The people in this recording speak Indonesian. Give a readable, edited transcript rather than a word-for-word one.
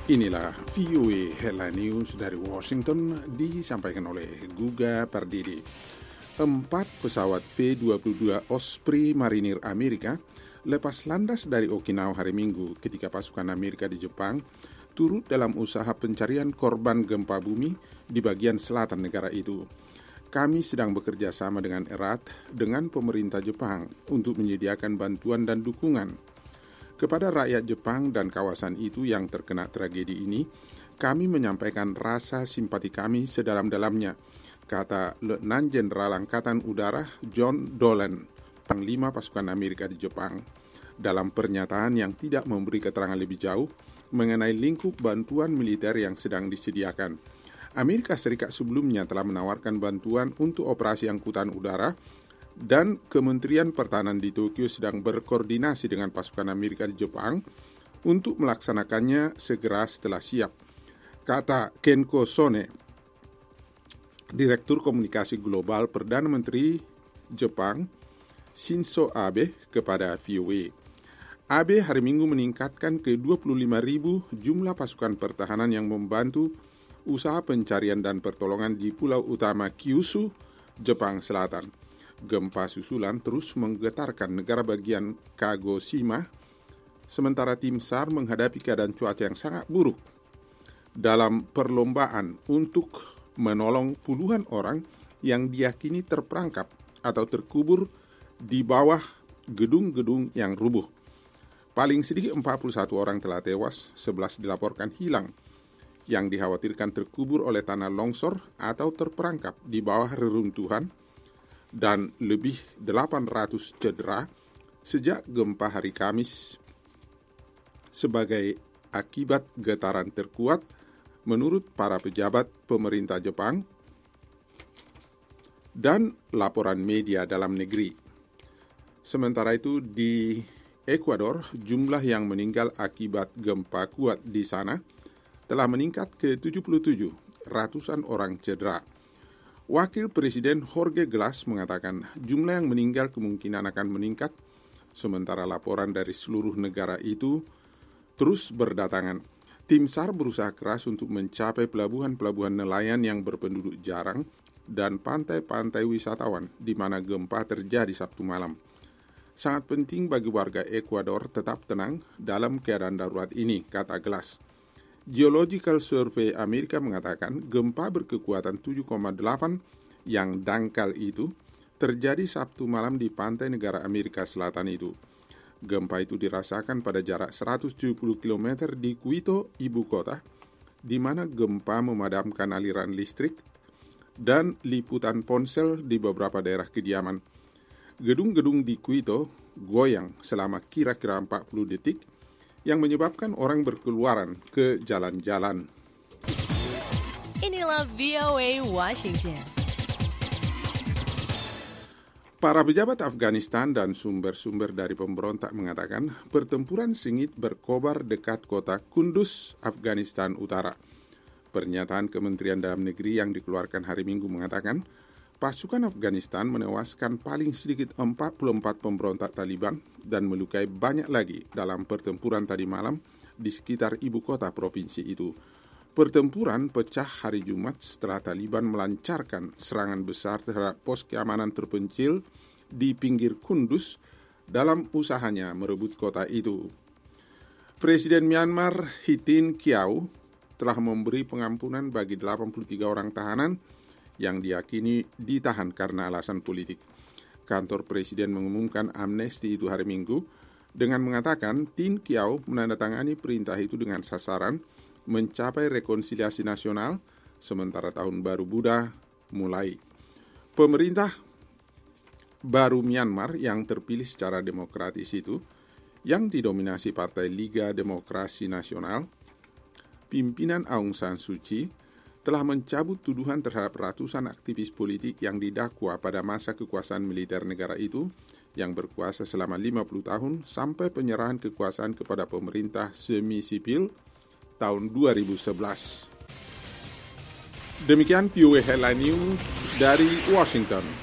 Inilah VOA Headline News dari Washington disampaikan oleh Guga Pardidi. 4 pesawat V-22 Osprey Marinir Amerika lepas landas dari Okinawa hari Minggu ketika pasukan Amerika di Jepang turut dalam usaha pencarian korban gempa bumi di bagian selatan negara itu. Kami sedang bekerja sama dengan erat dengan pemerintah Jepang untuk menyediakan bantuan dan dukungan. Kepada rakyat Jepang dan kawasan itu yang terkena tragedi ini, kami menyampaikan rasa simpati kami sedalam-dalamnya, kata Letnan Jenderal Angkatan Udara John Dolan, Panglima Pasukan Amerika di Jepang, dalam pernyataan yang tidak memberi keterangan lebih jauh mengenai lingkup bantuan militer yang sedang disediakan. Amerika Serikat sebelumnya telah menawarkan bantuan untuk operasi angkutan udara, dan Kementerian Pertahanan di Tokyo sedang berkoordinasi dengan pasukan Amerika di Jepang untuk melaksanakannya segera setelah siap, kata Kenko Sone, Direktur Komunikasi Global Perdana Menteri Jepang Shinzo Abe kepada VOA. Abe hari Minggu meningkatkan ke 25.000 jumlah pasukan pertahanan yang membantu usaha pencarian dan pertolongan di pulau utama Kyushu, Jepang Selatan. Gempa susulan terus menggetarkan negara bagian Kagoshima, sementara tim SAR menghadapi keadaan cuaca yang sangat buruk. Dalam perlombaan untuk menolong puluhan orang yang diyakini terperangkap atau terkubur di bawah gedung-gedung yang rubuh. Paling sedikit 41 orang telah tewas, 11 dilaporkan hilang, yang dikhawatirkan terkubur oleh tanah longsor atau terperangkap di bawah reruntuhan, dan lebih 800 cedera sejak gempa hari Kamis sebagai akibat getaran terkuat menurut para pejabat pemerintah Jepang dan laporan media dalam negeri. Sementara itu di Ekuador, jumlah yang meninggal akibat gempa kuat di sana telah meningkat ke 77, ratusan orang cedera. Wakil Presiden Jorge Glass mengatakan jumlah yang meninggal kemungkinan akan meningkat, sementara laporan dari seluruh negara itu terus berdatangan. Tim SAR berusaha keras untuk mencapai pelabuhan-pelabuhan nelayan yang berpenduduk jarang dan pantai-pantai wisatawan di mana gempa terjadi Sabtu malam. Sangat penting bagi warga Ekuador tetap tenang dalam keadaan darurat ini, kata Glass. Geological Survey Amerika mengatakan gempa berkekuatan 7,8 yang dangkal itu terjadi Sabtu malam di pantai negara Amerika Selatan itu. Gempa itu dirasakan pada jarak 170 km di Quito, ibu kota, di mana gempa memadamkan aliran listrik dan liputan ponsel di beberapa daerah kediaman. Gedung-gedung di Quito goyang selama kira-kira 40 detik, yang menyebabkan orang berkeluaran ke jalan-jalan. Inilah VOA Washington. Para pejabat Afghanistan dan sumber-sumber dari pemberontak mengatakan pertempuran sengit berkobar dekat kota Kunduz, Afghanistan Utara. Pernyataan Kementerian Dalam Negeri yang dikeluarkan hari Minggu mengatakan pasukan Afghanistan menewaskan paling sedikit 44 pemberontak Taliban dan melukai banyak lagi dalam pertempuran tadi malam di sekitar ibu kota provinsi itu. Pertempuran pecah hari Jumat setelah Taliban melancarkan serangan besar terhadap pos keamanan terpencil di pinggir Kunduz dalam usahanya merebut kota itu. Presiden Myanmar Hitin Kyaw telah memberi pengampunan bagi 83 orang tahanan yang diyakini ditahan karena alasan politik. Kantor Presiden mengumumkan amnesti itu hari Minggu dengan mengatakan Tin Kyaw menandatangani perintah itu dengan sasaran mencapai rekonsiliasi nasional sementara tahun baru Buddha mulai. Pemerintah baru Myanmar yang terpilih secara demokratis itu, yang didominasi Partai Liga Demokrasi Nasional, pimpinan Aung San Suu Kyi, telah mencabut tuduhan terhadap ratusan aktivis politik yang didakwa pada masa kekuasaan militer negara itu yang berkuasa selama 50 tahun sampai penyerahan kekuasaan kepada pemerintah semi-sipil tahun 2011. Demikian VOA Headline News dari Washington.